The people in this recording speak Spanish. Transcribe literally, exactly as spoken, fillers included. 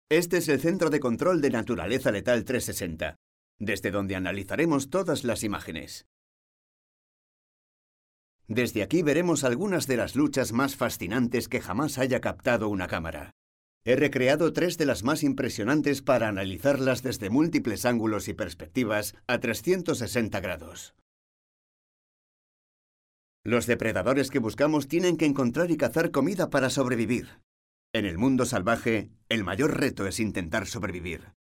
Este es el Centro de Control de Naturaleza Letal trescientos sesenta, desde donde analizaremos todas las imágenes. Desde aquí veremos algunas de las luchas más fascinantes que jamás haya captado una cámara. He recreado tres de las más impresionantes para analizarlas desde múltiples ángulos y perspectivas a trescientos sesenta grados. Los depredadores que buscamos tienen que encontrar y cazar comida para sobrevivir. En el mundo salvaje, el mayor reto es intentar sobrevivir.